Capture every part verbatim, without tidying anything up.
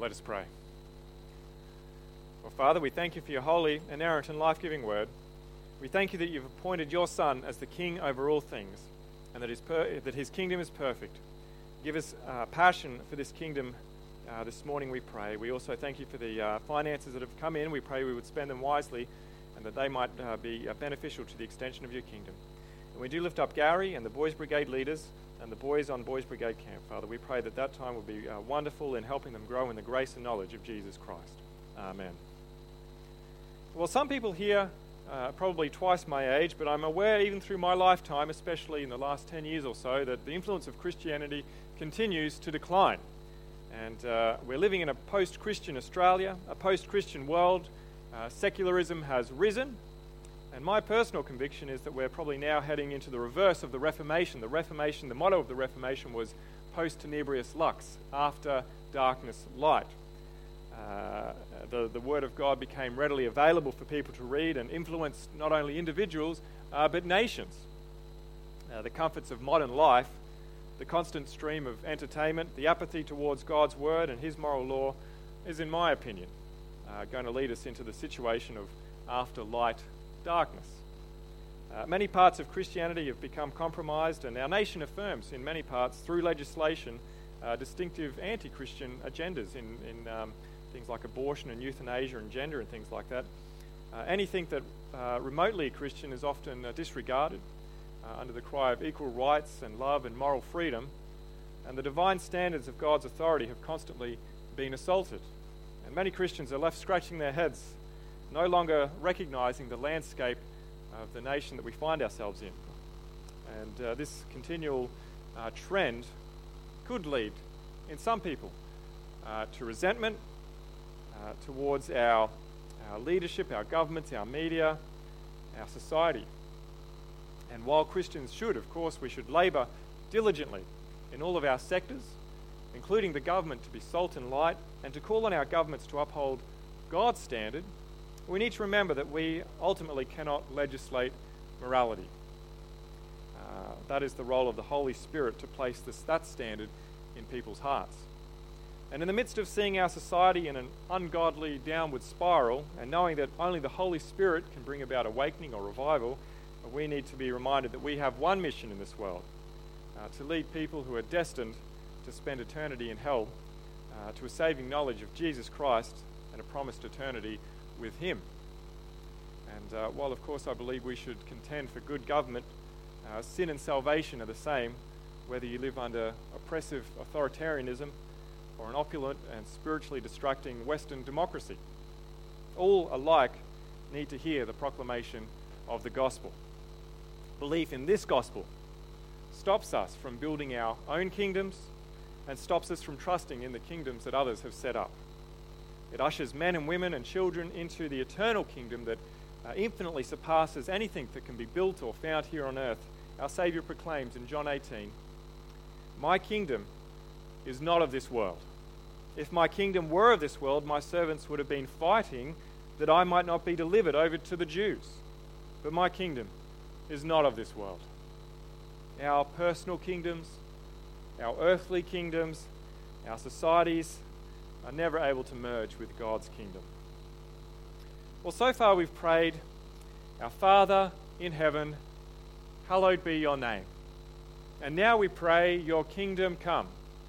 Let us pray. Well, Father, we thank you for your holy, inerrant, and life-giving word. We thank you that you've appointed your Son as the King over all things, and that his, per- that his kingdom is perfect. Give us uh, passion for this kingdom uh, this morning, we pray. We also thank you for the uh, finances that have come in. We pray we would spend them wisely, and that they might uh, be uh, beneficial to the extension of your kingdom. And we do lift up Gary and the Boys Brigade leaders and the boys on Boys Brigade camp, Father. We pray that that time will be uh, wonderful in helping them grow in the grace and knowledge of Jesus Christ. Amen. Well, some people here uh, probably twice my age, but I'm aware even through my lifetime, especially in the last ten years or so, that the influence of Christianity continues to decline. And uh, we're living in a post-Christian Australia, a post-Christian world. Uh, secularism has risen. And my personal conviction is that we're probably now heading into the reverse of the Reformation. The Reformation, the motto of the Reformation was post tenebrius lux, after darkness, light. Uh, the, the Word of God became readily available for people to read and influenced not only individuals, uh, but nations. Uh, the comforts of modern life, the constant stream of entertainment, the apathy towards God's Word and His moral law is, in my opinion, uh, going to lead us into the situation of after light, darkness. Uh, many parts of Christianity have become compromised, and our nation affirms in many parts through legislation uh, distinctive anti-Christian agendas in, in um, things like abortion and euthanasia and gender and things like that. Uh, anything that uh, remotely Christian is often uh, disregarded uh, under the cry of equal rights and love and moral freedom, and the divine standards of God's authority have constantly been assaulted. And many Christians are left scratching their heads, no longer recognizing the landscape of the nation that we find ourselves in. And uh, this continual uh, trend could lead, in some people, uh, to resentment uh, towards our, our leadership, our governments, our media, our society. And while Christians should, of course, we should labour diligently in all of our sectors, including the government, to be salt and light, and to call on our governments to uphold God's standard, we need to remember that we ultimately cannot legislate morality. Uh, that is the role of the Holy Spirit, to place this, that standard in people's hearts. And in the midst of seeing our society in an ungodly downward spiral, and knowing that only the Holy Spirit can bring about awakening or revival, we need to be reminded that we have one mission in this world, uh, to lead people who are destined to spend eternity in hell uh, to a saving knowledge of Jesus Christ and a promised eternity with Him. And uh, while of course I believe we should contend for good government, uh, sin and salvation are the same, whether you live under oppressive authoritarianism or an opulent and spiritually distracting Western democracy. All alike need to hear the proclamation of the gospel. Belief in this gospel stops us from building our own kingdoms and stops us from trusting in the kingdoms that others have set up. It ushers men and women and children into the eternal kingdom that uh, infinitely surpasses anything that can be built or found here on earth. Our Saviour proclaims in John eighteen, "My kingdom is not of this world. If my kingdom were of this world, my servants would have been fighting that I might not be delivered over to the Jews. But my kingdom is not of this world." Our personal kingdoms, our earthly kingdoms, our societies are never able to merge with God's kingdom. Well, so far we've prayed, "Our Father in heaven, hallowed be your name." And now we pray, "Your kingdom come."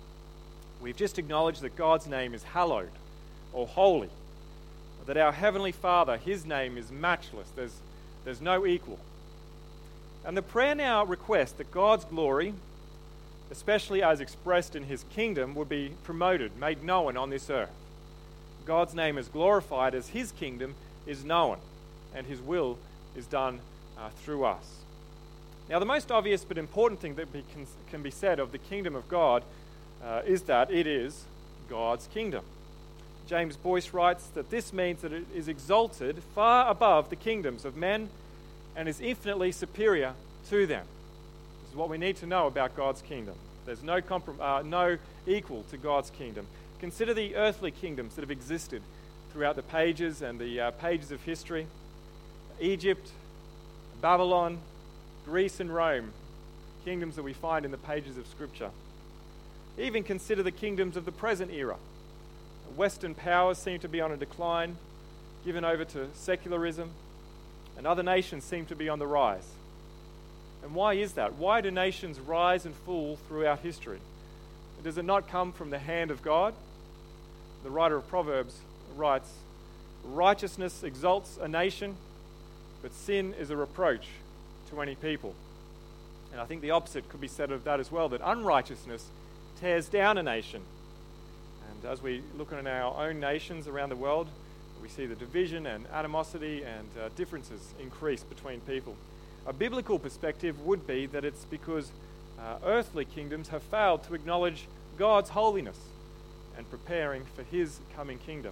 We've just acknowledged that God's name is hallowed or holy, that our Heavenly Father, His name is matchless. There's, there's no equal. And the prayer now requests that God's glory, especially as expressed in His kingdom, would be promoted, made known on this earth. God's name is glorified as His kingdom is known and His will is done uh, through us. Now, the most obvious but important thing that be, can, can be said of the kingdom of God uh, is that it is God's kingdom. James Boyce writes that this means that it is exalted far above the kingdoms of men and is infinitely superior to them. This is what we need to know about God's kingdom. There's no, comprom- uh, no equal to God's kingdom. Consider the earthly kingdoms that have existed throughout the pages and the uh, pages of history. Egypt, Babylon, Greece and Rome, kingdoms that we find in the pages of Scripture. Even consider the kingdoms of the present era. Western powers seem to be on a decline, given over to secularism, and other nations seem to be on the rise. And why is that? Why do nations rise and fall throughout history? Does it not come from the hand of God? The writer of Proverbs writes, "Righteousness exalts a nation, but sin is a reproach to any people." And I think the opposite could be said of that as well, that unrighteousness tears down a nation. And as we look at our own nations around the world, we see the division and animosity and uh, differences increase between people. A biblical perspective would be that it's because uh, earthly kingdoms have failed to acknowledge God's holiness and preparing for his coming kingdom.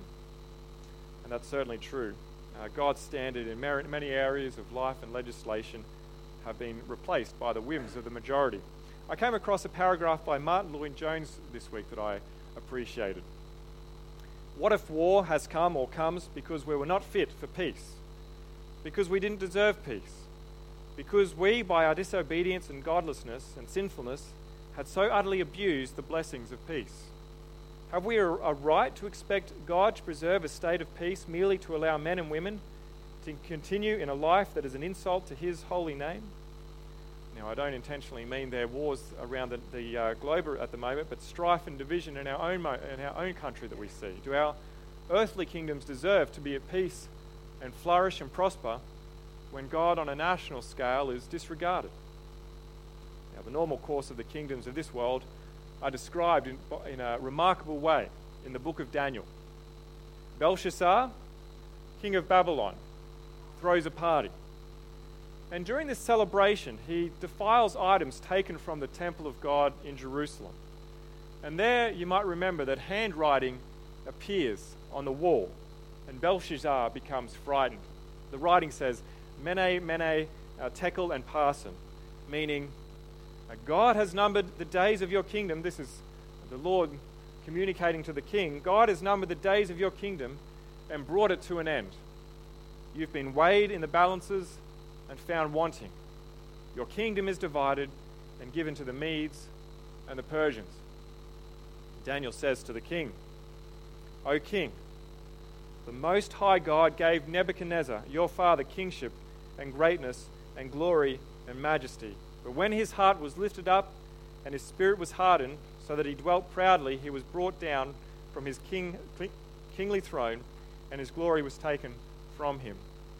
And that's certainly true. Uh, God's standard in many areas of life and legislation have been replaced by the whims of the majority. I came across a paragraph by Martin Lloyd-Jones this week that I appreciated. "What if war has come or comes because we were not fit for peace? Because we didn't deserve peace? Because we, by our disobedience and godlessness and sinfulness, had so utterly abused the blessings of peace? Have we a, a right to expect God to preserve a state of peace merely to allow men and women to continue in a life that is an insult to his holy name?" Now, I don't intentionally mean there are wars around the, the uh, globe at the moment, but strife and division in our own mo- in our own country that we see. Do our earthly kingdoms deserve to be at peace and flourish and prosper when God on a national scale is disregarded? Now, the normal course of the kingdoms of this world are described in, in a remarkable way in the book of Daniel. Belshazzar, king of Babylon, throws a party. And during this celebration, he defiles items taken from the temple of God in Jerusalem. And there you might remember that handwriting appears on the wall, and Belshazzar becomes frightened. The writing says, "Mene, Mene, uh, Tekel, and Parsin," meaning, God has numbered the days of your kingdom. This is the Lord communicating to the king. God has numbered the days of your kingdom and brought it to an end. You've been weighed in the balances and found wanting. Your kingdom is divided and given to the Medes and the Persians. Daniel says to the king, "O king, the Most High God gave Nebuchadnezzar, your father, kingship and greatness and glory and majesty. But when his heart was lifted up and his spirit was hardened, so that he dwelt proudly, he was brought down from his king, kingly throne, and his glory was taken from him.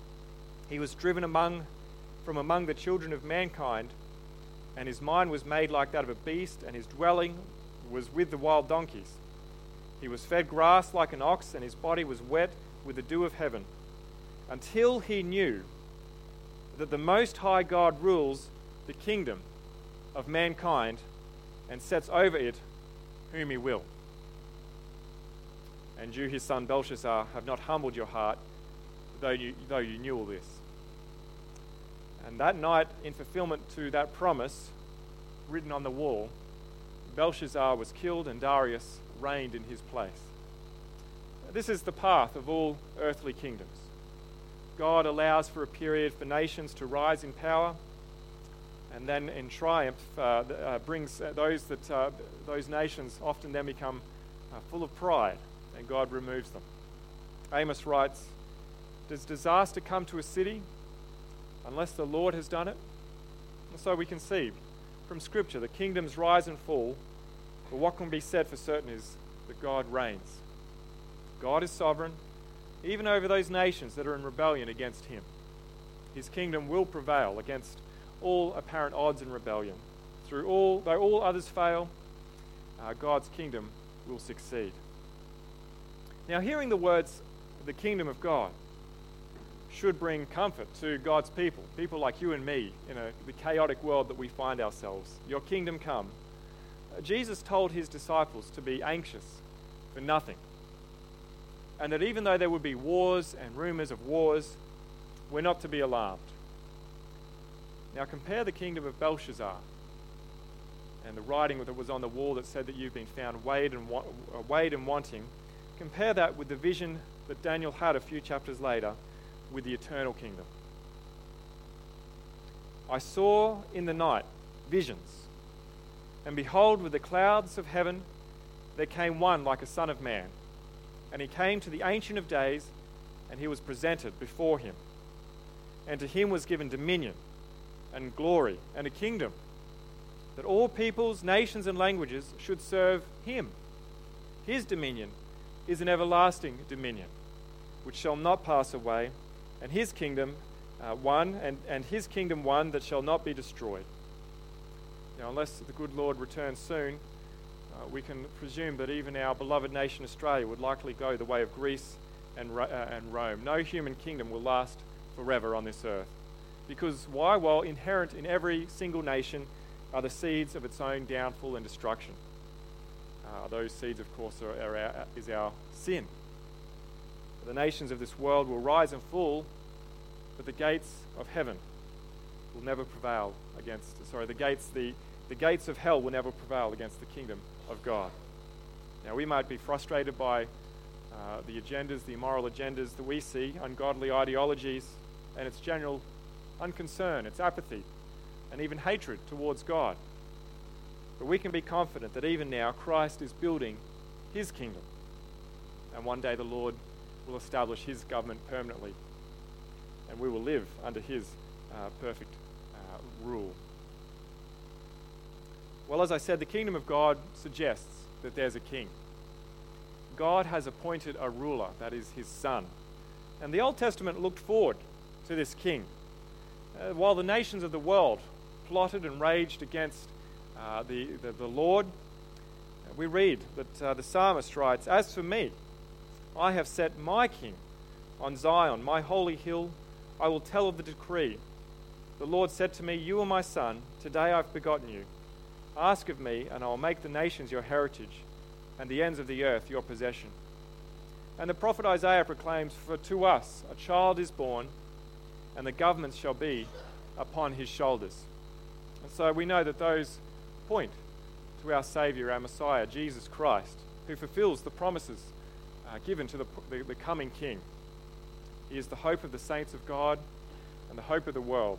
He was driven among, from among the children of mankind, and his mind was made like that of a beast, and his dwelling was with the wild donkeys. He was fed grass like an ox, and his body was wet with the dew of heaven, until he knew that the Most High God rules the kingdom of mankind and sets over it whom he will. And you, his son Belshazzar, have not humbled your heart, though you, though you knew all this." And that night, in fulfillment to that promise written on the wall, Belshazzar was killed and Darius reigned in his place. This is the path of all earthly kingdoms. God allows for a period for nations to rise in power, and then in triumph uh, uh, brings those that uh, those nations often then become uh, full of pride, and God removes them. Amos writes, "Does disaster come to a city unless the Lord has done it?" And so we can see from Scripture that kingdoms rise and fall, but what can be said for certain is that God reigns. God is sovereign, even over those nations that are in rebellion against him. His kingdom will prevail against all apparent odds and rebellion. Through all, though all others fail, uh, God's kingdom will succeed. Now, hearing the words, "the kingdom of God," should bring comfort to God's people, people like you and me, in a, the chaotic world that we find ourselves. Your kingdom come. Uh, Jesus told his disciples to be anxious for nothing, and that even though there would be wars and rumors of wars, we're not to be alarmed. Now compare the kingdom of Belshazzar and the writing that was on the wall that said that you've been found weighed and, wa- uh, weighed and wanting. Compare that with the vision that Daniel had a few chapters later with the eternal kingdom. "I saw in the night visions, and behold, with the clouds of heaven there came one like a son of man. And he came to the Ancient of Days, and he was presented before him. And to him was given dominion and glory and a kingdom, that all peoples, nations, and languages should serve him. His dominion is an everlasting dominion, which shall not pass away, and his kingdom uh, one, and, and his kingdom one that shall not be destroyed. Now, unless the good Lord returns soon, uh, we can presume that even our beloved nation Australia would likely go the way of Greece and, uh, and Rome. No human kingdom will last forever on this earth. Because why? Well, inherent in every single nation are the seeds of its own downfall and destruction. Uh, those seeds, of course, are, are our, is our sin. The nations of this world will rise and fall, but the gates of heaven will never prevail against, sorry, the gates, the, the gates of hell will never prevail against the kingdom of God. Now, we might be frustrated by uh, the agendas, the immoral agendas that we see, ungodly ideologies, and its general unconcern, its apathy, and even hatred towards God. But we can be confident that even now Christ is building his kingdom, and one day the Lord will establish his government permanently, and we will live under his uh, perfect uh, rule. Well, as I said, the kingdom of God suggests that there's a king. God has appointed a ruler, that is his son. And the Old Testament looked forward to this king. Uh, while the nations of the world plotted and raged against uh, the, the, the Lord, we read that uh, the psalmist writes, "As for me, I have set my king on Zion, my holy hill. I will tell of the decree. The Lord said to me, you are my son. Today I've begotten you. Ask of me, and I will make the nations your heritage, and the ends of the earth your possession." And the prophet Isaiah proclaims, "For to us a child is born, and the government shall be upon his shoulders." And so we know that those point to our Saviour, our Messiah, Jesus Christ, who fulfills the promises uh, given to the, the, the coming King. He is the hope of the saints of God and the hope of the world.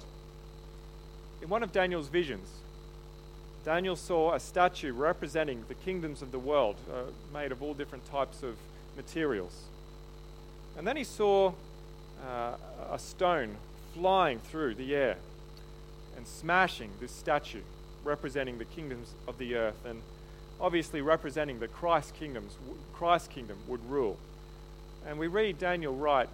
In one of Daniel's visions, Daniel saw a statue representing the kingdoms of the world, uh, made of all different types of materials. And then he saw uh, a stone flying through the air and smashing this statue, representing the kingdoms of the earth, and obviously representing that Christ's kingdoms, Christ's kingdom would rule. And we read Daniel write,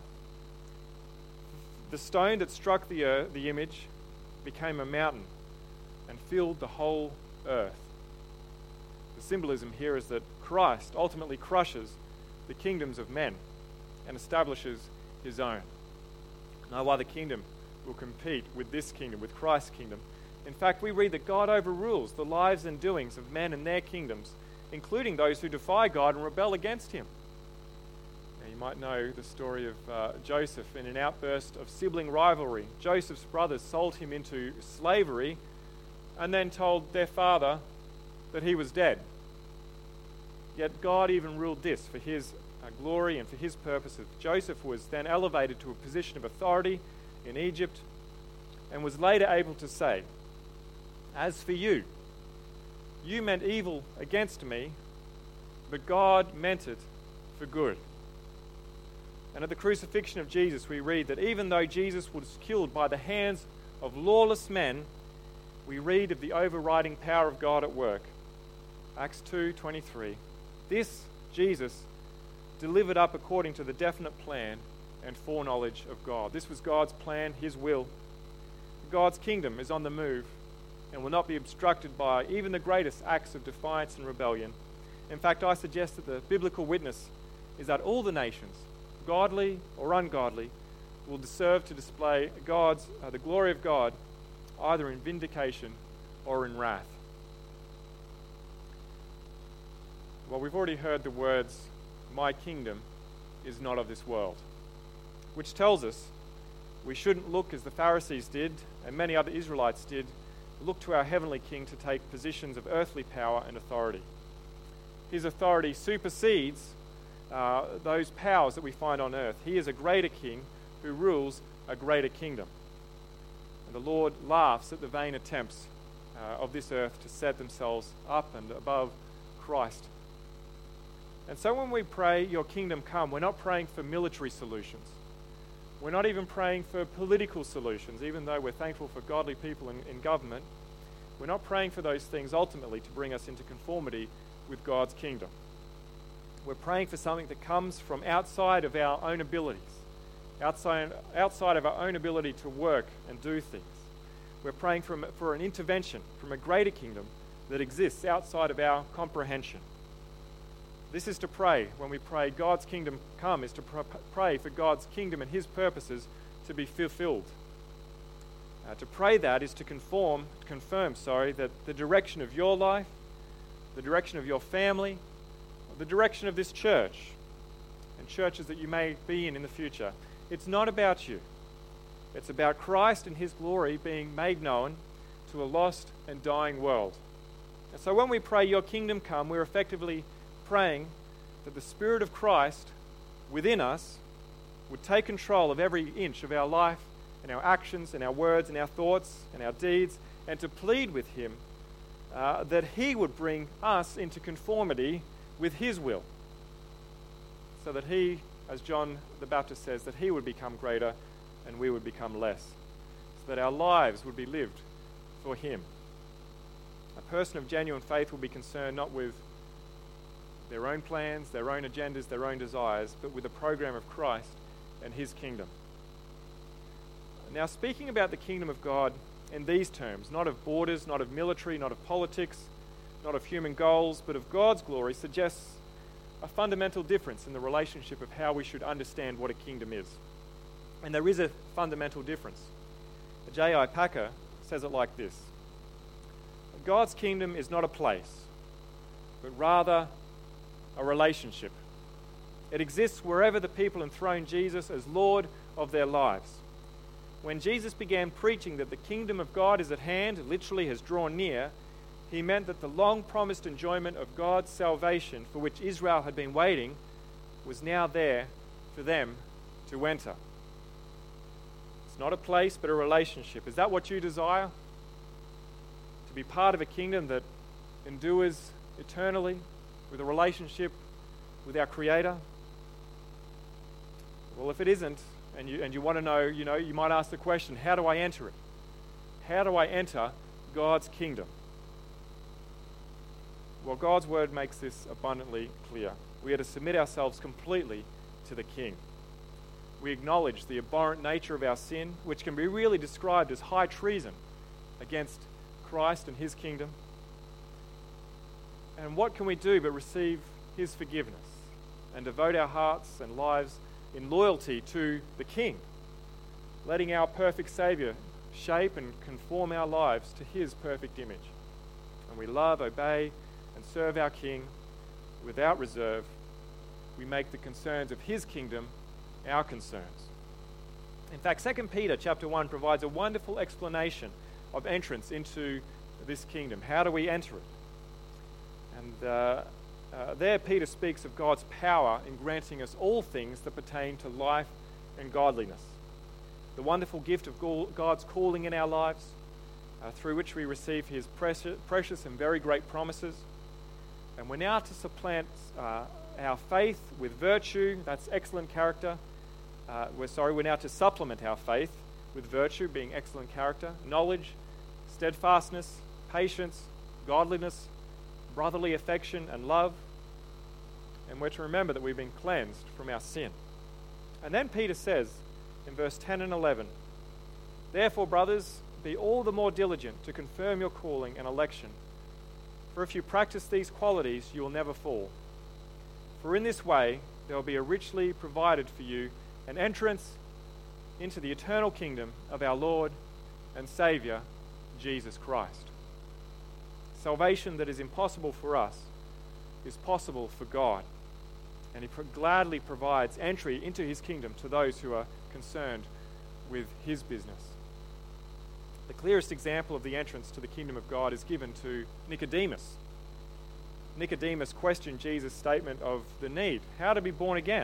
"The stone that struck the earth, the image, became a mountain and filled the whole earth." The symbolism here is that Christ ultimately crushes the kingdoms of men and establishes his own. No other kingdom will compete with this kingdom, with Christ's kingdom. In fact, we read that God overrules the lives and doings of men and their kingdoms, including those who defy God and rebel against him. Now, you might know the story of uh, Joseph. In an outburst of sibling rivalry, Joseph's brothers sold him into slavery and then told their father that he was dead. Yet God even ruled this for his uh, glory and for his purposes. Joseph was then elevated to a position of authority in Egypt and was later able to say, "As for you, you meant evil against me, but God meant it for good." And at the crucifixion of Jesus, we read that even though Jesus was killed by the hands of lawless men, we read of the overriding power of God at work. Acts two twenty-three. This Jesus delivered up according to the definite plan and foreknowledge of God. This was God's plan, his will. God's kingdom is on the move and will not be obstructed by even the greatest acts of defiance and rebellion. In fact, I suggest that the biblical witness is that all the nations, godly or ungodly, will deserve to display God's uh, the glory of God either in vindication or in wrath. Well, we've already heard the words, "My kingdom is not of this world," which tells us we shouldn't look as the Pharisees did and many other Israelites did, look to our heavenly King to take positions of earthly power and authority. His authority supersedes uh, those powers that we find on earth. He is a greater King who rules a greater kingdom. And the Lord laughs at the vain attempts uh, of this earth to set themselves up and above Christ. And so when we pray, your kingdom come, we're not praying for military solutions. We're not even praying for political solutions, even though we're thankful for godly people in, in government. We're not praying for those things ultimately to bring us into conformity with God's kingdom. We're praying for something that comes from outside of our own abilities, outside, outside of our own ability to work and do things. We're praying for, for an intervention from a greater kingdom that exists outside of our comprehension. This is to pray. When we pray, God's kingdom come, is to pr- pray for God's kingdom and his purposes to be fulfilled. Uh, to pray that is to conform, confirm, sorry, that the direction of your life, the direction of your family, the direction of this church, and churches that you may be in in the future, it's not about you. It's about Christ and his glory being made known to a lost and dying world. And so when we pray, your kingdom come, we're effectively praying that the Spirit of Christ within us would take control of every inch of our life and our actions and our words and our thoughts and our deeds, and to plead with him uh, that he would bring us into conformity with his will, so that he, as John the Baptist says, that he would become greater and we would become less, so that our lives would be lived for him. A person of genuine faith will be concerned not with their own plans, their own agendas, their own desires, but with the program of Christ and his kingdom. Now, speaking about the kingdom of God in these terms, not of borders, not of military, not of politics, not of human goals, but of God's glory, suggests a fundamental difference in the relationship of how we should understand what a kingdom is. And there is a fundamental difference. J I Packer says it like this: God's kingdom is not a place, but rather a relationship. It exists wherever the people enthrone Jesus as Lord of their lives. When Jesus began preaching that the kingdom of God is at hand, literally has drawn near, he meant that the long-promised enjoyment of God's salvation, for which Israel had been waiting, was now there for them to enter. It's not a place, but a relationship. Is that what you desire? To be part of a kingdom that endures eternally, with a relationship with our Creator? Well, if it isn't, and you and you want to know, you know, you might ask the question, how do I enter it? How do I enter God's kingdom? Well, God's word makes this abundantly clear. We are to submit ourselves completely to the King. We acknowledge the abhorrent nature of our sin, which can be really described as high treason against Christ and his kingdom. And what can we do but receive his forgiveness and devote our hearts and lives in loyalty to the King, letting our perfect Saviour shape and conform our lives to his perfect image. And we love, obey, and serve our King without reserve. We make the concerns of his kingdom our concerns. In fact, Second Peter chapter one provides a wonderful explanation of entrance into this kingdom. How do we enter it? And uh, uh, there Peter speaks of God's power in granting us all things that pertain to life and godliness. The wonderful gift of God's calling in our lives, uh, through which we receive his precious, precious and very great promises. And we're now to supplant uh, our faith with virtue, that's excellent character. Uh, we're sorry, we're now to supplement our faith with virtue, being excellent character, knowledge, steadfastness, patience, godliness, brotherly affection, and love. And we're to remember that we've been cleansed from our sin. And then Peter says in verse ten and eleven, "Therefore, brothers, be all the more diligent to confirm your calling and election. For if you practice these qualities, you will never fall. For in this way there will be a richly provided for you an entrance into the eternal kingdom of our Lord and Saviour, Jesus Christ." Salvation that is impossible for us is possible for God, and he gladly provides entry into his kingdom to those who are concerned with his business. The clearest example of the entrance to the kingdom of God is given to Nicodemus. Nicodemus questioned Jesus' statement of the need, how to be born again.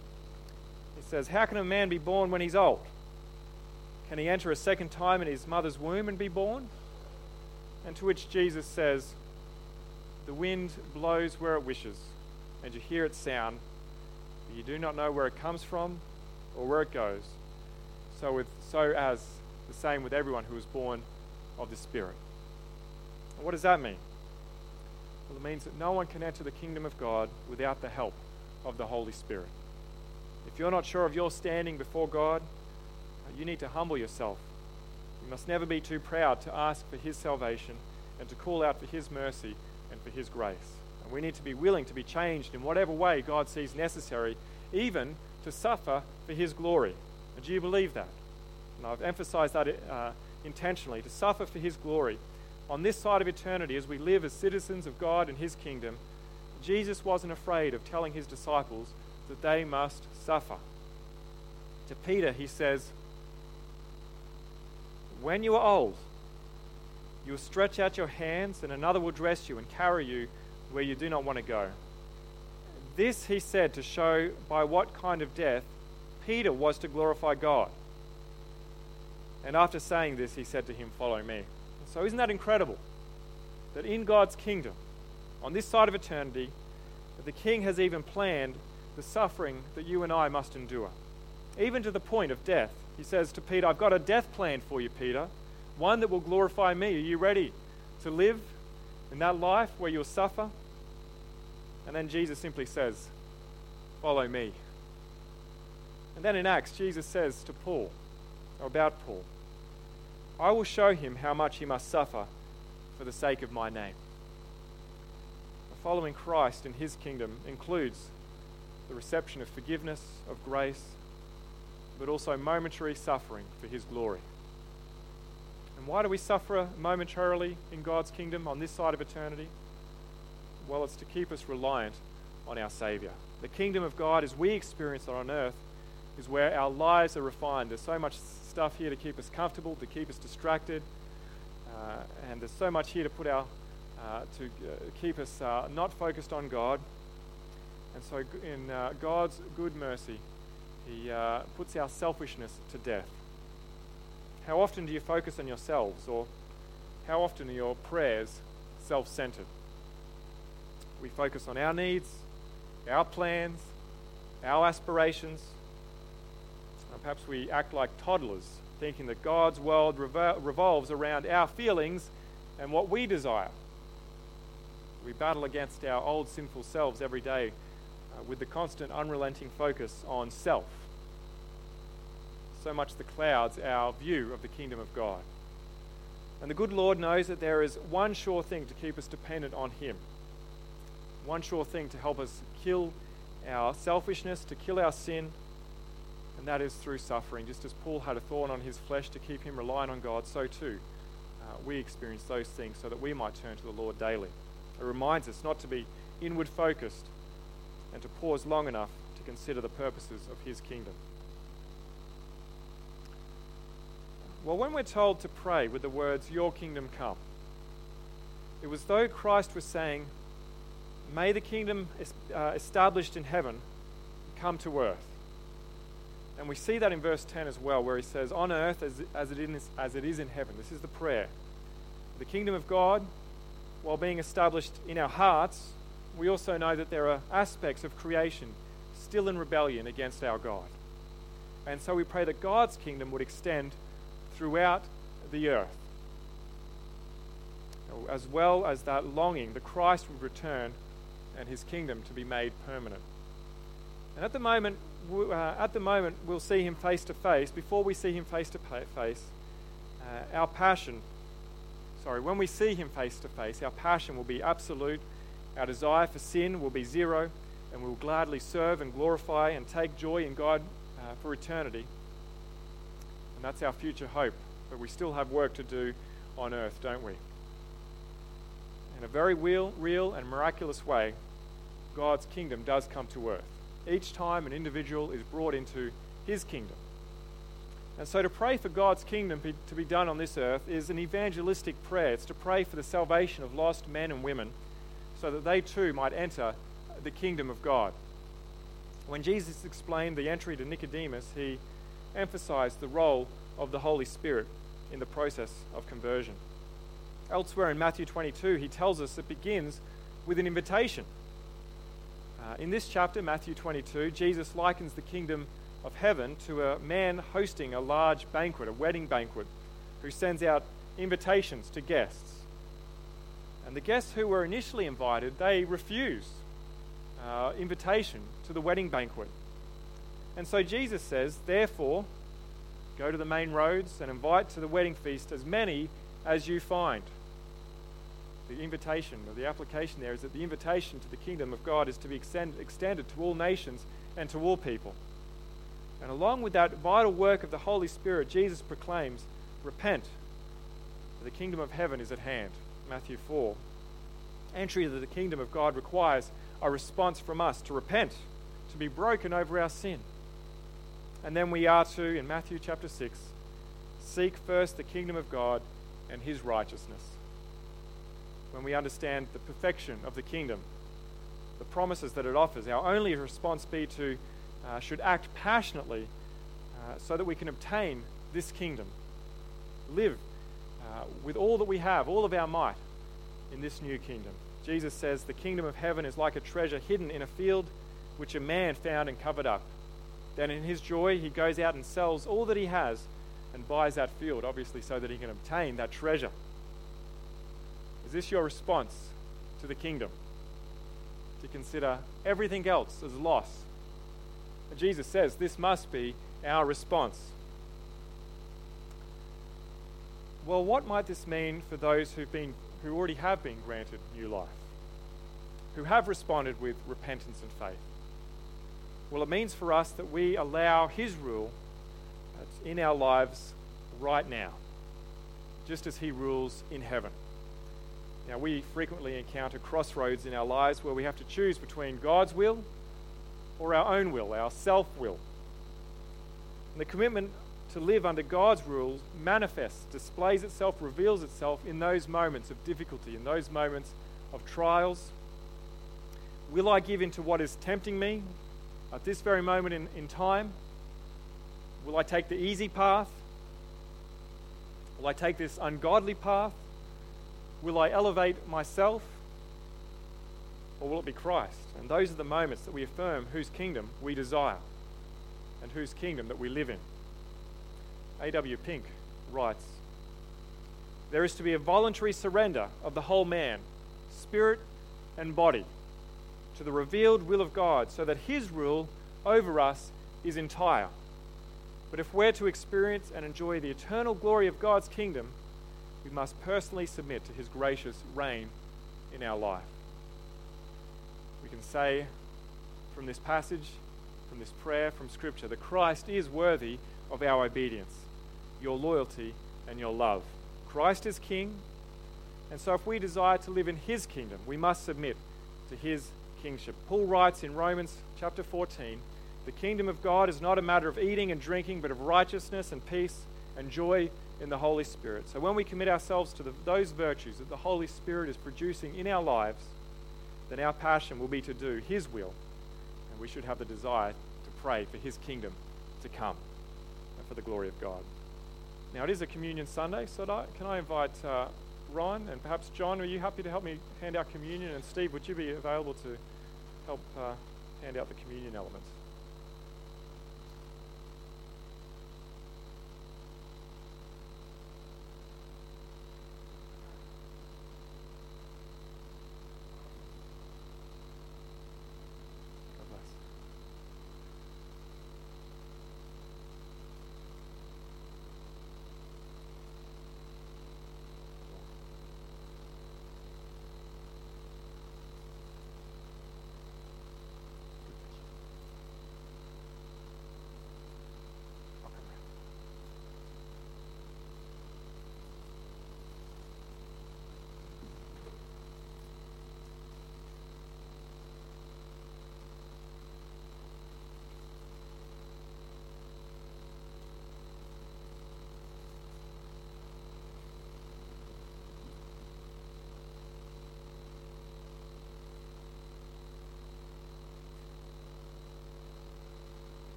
He says, how can a man be born when he's old? Can he enter a second time in his mother's womb and be born? And to which Jesus says, the wind blows where it wishes, and you hear its sound, but you do not know where it comes from or where it goes. So with so as the same with everyone who is born of the Spirit. And what does that mean? Well, it means that no one can enter the kingdom of God without the help of the Holy Spirit. If you're not sure of your standing before God, you need to humble yourself. You must never be too proud to ask for His salvation and to call out for His mercy and for His grace. And we need to be willing to be changed in whatever way God sees necessary, even to suffer for His glory. And do you believe that? And I've emphasized that uh, intentionally, to suffer for His glory. On this side of eternity, as we live as citizens of God and His kingdom, Jesus wasn't afraid of telling His disciples that they must suffer. To Peter, He says, "When you are old, you will stretch out your hands, and another will dress you and carry you where you do not want to go." This He said to show by what kind of death Peter was to glorify God. And after saying this, He said to him, "Follow me." So isn't that incredible? That in God's kingdom, on this side of eternity, the King has even planned the suffering that you and I must endure. Even to the point of death. He says to Peter, "I've got a death plan for you, Peter. One that will glorify me. Are you ready to live in that life where you'll suffer?" And then Jesus simply says, "Follow me." And then in Acts, Jesus says to Paul, or about Paul, "I will show him how much he must suffer for the sake of my name." Following Christ in His kingdom includes the reception of forgiveness, of grace, but also momentary suffering for His glory. And why do we suffer momentarily in God's kingdom on this side of eternity? Well, it's to keep us reliant on our Saviour. The kingdom of God, as we experience it on earth, is where our lives are refined. There's so much stuff here to keep us comfortable, to keep us distracted, uh, and there's so much here to put our uh, to uh, keep us uh, not focused on God. And so, in uh, God's good mercy, He uh, puts our selfishness to death. How often do you focus on yourselves, or how often are your prayers self-centered? We focus on our needs, our plans, our aspirations. And perhaps we act like toddlers, thinking that God's world revol- revolves around our feelings and what we desire. We battle against our old sinful selves every day uh, with the constant unrelenting focus on self. So much that clouds our view of the kingdom of God. And the good Lord knows that there is one sure thing to keep us dependent on Him. One sure thing to help us kill our selfishness, to kill our sin, and that is through suffering. Just as Paul had a thorn on his flesh to keep him reliant on God, so too uh, we experience those things so that we might turn to the Lord daily. It reminds us not to be inward focused and to pause long enough to consider the purposes of His kingdom. Well, when we're told to pray with the words, "Your kingdom come," it was though Christ was saying, "May the kingdom uh, established in heaven come to earth." And we see that in verse ten as well, where He says, "On earth as, as, it is, as it is in heaven." This is the prayer. The kingdom of God, while being established in our hearts, we also know that there are aspects of creation still in rebellion against our God. And so we pray that God's kingdom would extend throughout the earth, as well as that longing that Christ would return and His kingdom to be made permanent. And at the moment, uh, at the moment, we'll see Him face to face. Before we see Him face to face, uh, our passion, sorry, when we see Him face to face, our passion will be absolute. Our desire for sin will be zero, and we will gladly serve and glorify and take joy in God uh, for eternity. And that's our future hope. But we still have work to do on earth, don't we? In a very real, real and miraculous way, God's kingdom does come to earth. Each time an individual is brought into His kingdom. And so to pray for God's kingdom be, to be done on this earth is an evangelistic prayer. It's to pray for the salvation of lost men and women so that they too might enter the kingdom of God. When Jesus explained the entry to Nicodemus, He emphasized the role of the Holy Spirit in the process of conversion. Elsewhere in Matthew twenty-two, He tells us it begins with an invitation. Uh, in this chapter, Matthew twenty-two, Jesus likens the kingdom of heaven to a man hosting a large banquet, a wedding banquet, who sends out invitations to guests. And the guests who were initially invited, they refused uh, invitation to the wedding banquet. And so Jesus says, therefore, go to the main roads and invite to the wedding feast as many as you find. The invitation, or the application there, is that the invitation to the kingdom of God is to be extend, extended to all nations and to all people. And along with that vital work of the Holy Spirit, Jesus proclaims, repent, for the kingdom of heaven is at hand. Matthew four. Entry into the kingdom of God requires a response from us to repent, to be broken over our sin. And then we are to, in Matthew chapter six, seek first the kingdom of God and his righteousness. When we understand the perfection of the kingdom, the promises that it offers, our only response be to, uh, should act passionately uh, so that we can obtain this kingdom. Live uh, with all that we have, all of our might, in this new kingdom. Jesus says the kingdom of heaven is like a treasure hidden in a field which a man found and covered up. Then in his joy he goes out and sells all that he has and buys that field, obviously so that he can obtain that treasure. Is this your response to the kingdom? To consider everything else as loss? And Jesus says this must be our response. Well, what might this mean for those who've been, who already have been granted new life, who have responded with repentance and faith? Well, it means for us that we allow his rule in our lives right now, just as he rules in heaven. Now, we frequently encounter crossroads in our lives where we have to choose between God's will or our own will, our self-will. And the commitment to live under God's rules manifests, displays itself, reveals itself in those moments of difficulty, in those moments of trials. Will I give in to what is tempting me at this very moment in, in time? Will I take the easy path? Will I take this ungodly path? Will I elevate myself? Or will it be Christ? And those are the moments that we affirm whose kingdom we desire and whose kingdom that we live in. A W Pink writes, there is to be a voluntary surrender of the whole man, spirit and body, to the revealed will of God, so that his rule over us is entire. But if we're to experience and enjoy the eternal glory of God's kingdom, we must personally submit to his gracious reign in our life. We can say from this passage, from this prayer, from Scripture, that Christ is worthy of our obedience, your loyalty, and your love. Christ is King, and so if we desire to live in his kingdom, we must submit to his kingship. Paul writes in Romans chapter fourteen, the kingdom of God is not a matter of eating and drinking, but of righteousness and peace and joy in the Holy Spirit. So when we commit ourselves to the, those virtues that the Holy Spirit is producing in our lives, then our passion will be to do his will, and we should have the desire to pray for his kingdom to come and for the glory of God. Now, it is a Communion Sunday, so I, can I invite uh, Ron and perhaps John, are you happy to help me hand out communion? And Steve, would you be available to help uh, hand out the communion elements?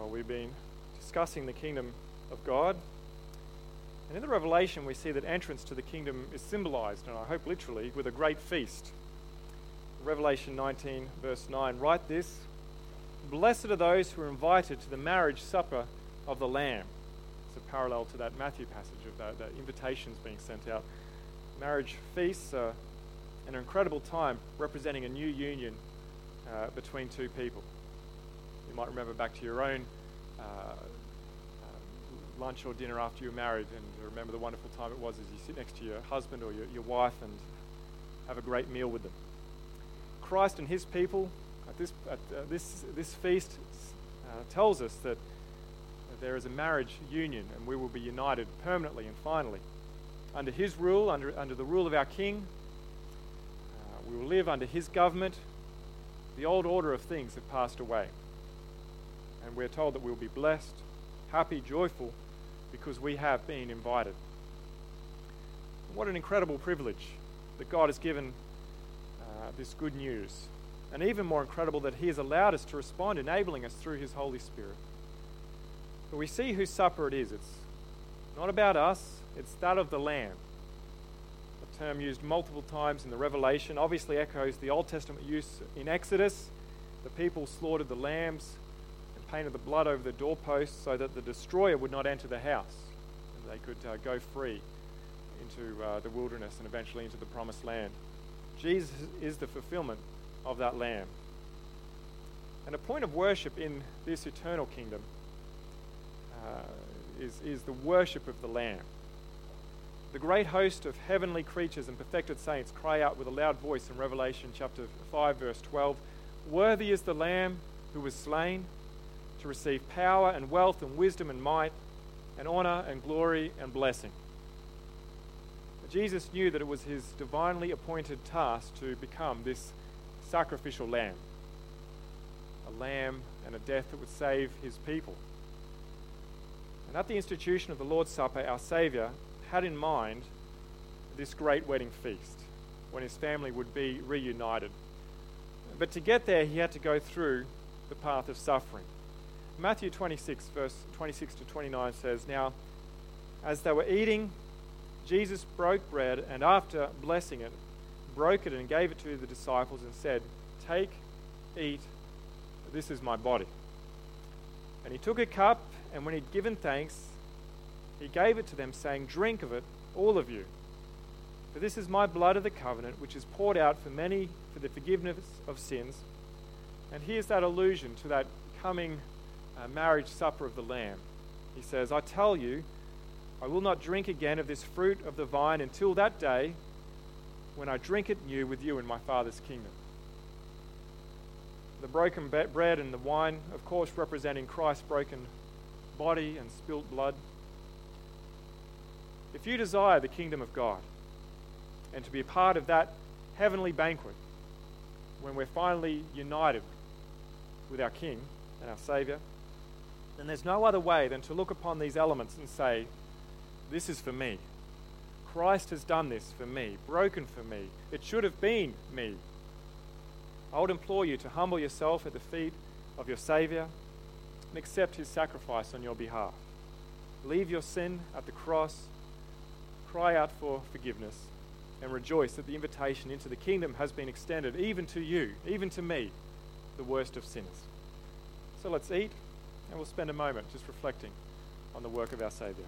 Well, we've been discussing the kingdom of God. And in the Revelation, we see that entrance to the kingdom is symbolized, and I hope literally, with a great feast. Revelation nineteen, verse nine, write this: "Blessed are those who are invited to the marriage supper of the Lamb." It's a parallel to that Matthew passage of the, the invitations being sent out. Marriage feasts are an incredible time representing a new union uh, between two people. You might remember back to your own uh, uh, lunch or dinner after you were married, and remember the wonderful time it was as you sit next to your husband or your, your wife and have a great meal with them. Christ and his people at this at uh, this this feast uh, tells us that there is a marriage union, and we will be united permanently and finally under his rule, under under the rule of our King. Uh, we will live under his government. The old order of things have passed away, and we're told that we will be blessed, happy, joyful, because we have been invited. What an incredible privilege that God has given uh, this good news, and even more incredible that he has allowed us to respond, enabling us through his Holy Spirit. But we see whose supper it is. It's not about us, it's that of the Lamb. A term used multiple times in the Revelation obviously echoes the Old Testament use in Exodus. The people slaughtered the lambs and painted the blood over the doorposts so that the destroyer would not enter the house, and they could uh, go free into uh, the wilderness and eventually into the promised land. Jesus is the fulfillment of that Lamb. And a point of worship in this eternal kingdom uh, is, is the worship of the Lamb. The great host of heavenly creatures and perfected saints cry out with a loud voice in Revelation chapter five, verse twelve, "Worthy is the Lamb who was slain to receive power and wealth and wisdom and might and honor and glory and blessing." Jesus knew that it was his divinely appointed task to become this sacrificial lamb, a lamb and a death that would save his people. And at the institution of the Lord's Supper, our Saviour had in mind this great wedding feast when his family would be reunited. But to get there, he had to go through the path of suffering. Matthew twenty-six, verse twenty-six to twenty-nine says, "Now, as they were eating, Jesus broke bread, and after blessing it, broke it and gave it to the disciples and said, 'Take, eat, this is my body.' And he took a cup, and when he'd given thanks, he gave it to them, saying, 'Drink of it, all of you. For this is my blood of the covenant, which is poured out for many for the forgiveness of sins.'" And here's that allusion to that coming uh, marriage supper of the Lamb. He says, "I tell you, I will not drink again of this fruit of the vine until that day when I drink it new with you in my Father's kingdom." The broken bread and the wine, of course, representing Christ's broken body and spilt blood. If you desire the kingdom of God and to be a part of that heavenly banquet when we're finally united with our King and our Saviour, then there's no other way than to look upon these elements and say, "This is for me. Christ has done this for me, broken for me. It should have been me." I would implore you to humble yourself at the feet of your Saviour and accept his sacrifice on your behalf. Leave your sin at the cross, cry out for forgiveness, and rejoice that the invitation into the kingdom has been extended even to you, even to me, the worst of sinners. So let's eat, and we'll spend a moment just reflecting on the work of our Saviour.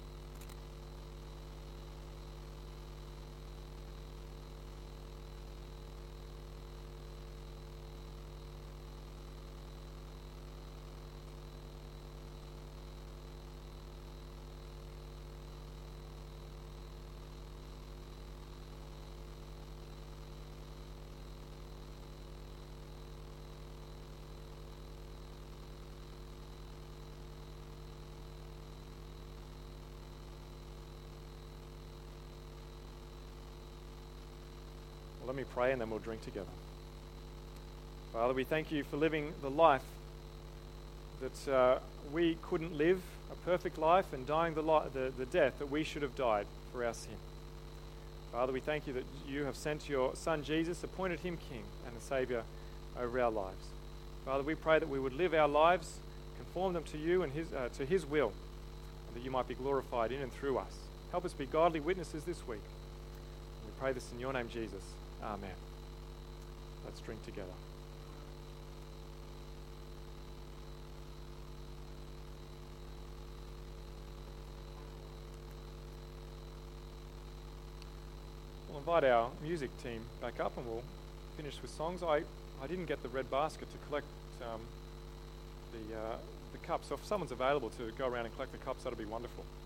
Let me pray and then we'll drink together. Father, we thank you for living the life that uh, we couldn't live, a perfect life, and dying the, li- the, the death that we should have died for our sin. Father, we thank you that you have sent your Son Jesus, appointed him King and a Saviour over our lives. Father, we pray that we would live our lives conform them to you and his, uh, to his will, and that you might be glorified in and through us. Help us be godly witnesses this week. We pray this in your name, Jesus. Amen. Let's drink together. We'll invite our music team back up and we'll finish with songs. I, I didn't get the red basket to collect um, the, uh, the cups, so if someone's available to go around and collect the cups, that'll be wonderful.